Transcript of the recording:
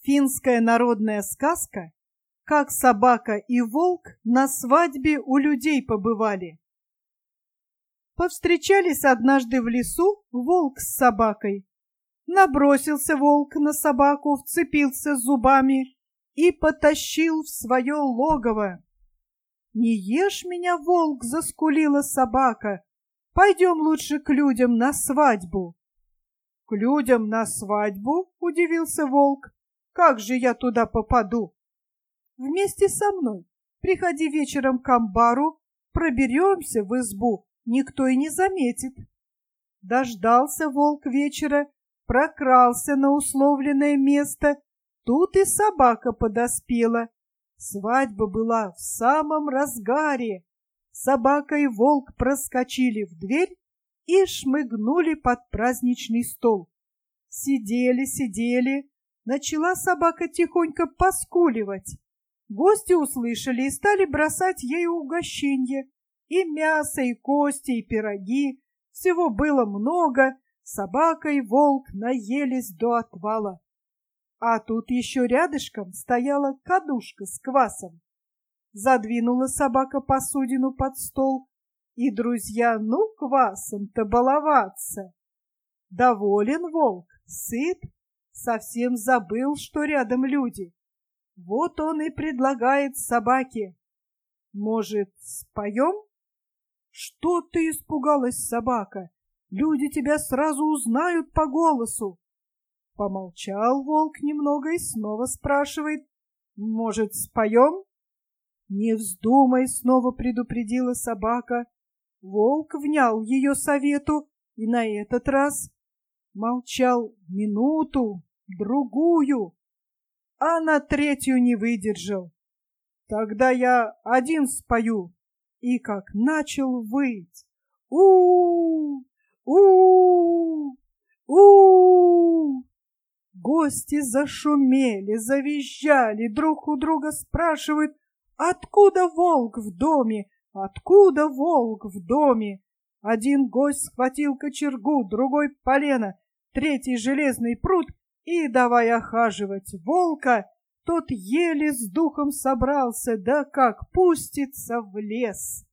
Финская народная сказка, как собака и волк на свадьбе у людей побывали. Повстречались однажды в лесу волк с собакой. Набросился волк на собаку, вцепился зубами и потащил в свое логово. «Не ешь меня, волк!» — заскулила собака. «Пойдем лучше к людям на свадьбу». «К людям на свадьбу?» — удивился волк. «Как же я туда попаду?» «Вместе со мной. Приходи вечером к амбару, проберемся в избу, никто и не заметит». Дождался волк вечера, прокрался на условленное место. Тут и собака подоспела. Свадьба была в самом разгаре. Собака и волк проскочили в дверь и шмыгнули под праздничный стол. Сидели. Начала собака тихонько поскуливать. Гости услышали и стали бросать ей угощенье. И мясо, и кости, и пироги. Всего было много. Собака и волк наелись до отвала. А тут еще рядышком стояла кадушка с квасом. Задвинула собака посудину под стол, и друзья, ну, квасом-то баловаться. Доволен волк, сыт, совсем забыл, что рядом люди. Вот он и предлагает собаке: «Может, споем?» «Что ты испугалась, собака? Люди тебя сразу узнают по голосу». Помолчал волк немного и снова спрашивает: «Может, споем?» «Не вздумай», — снова предупредила собака. Волк внял ее совету и на этот раз молчал минуту, другую, а на третью не выдержал. «Тогда я один спою», и как начал выть: у у у Гости зашумели, завизжали, друг у друга спрашивают: «Откуда волк в доме? Откуда волк в доме?» Один гость схватил кочергу, другой — полено, третий — железный прут и давай охаживать волка. Тот еле с духом собрался, да как пустится в лес.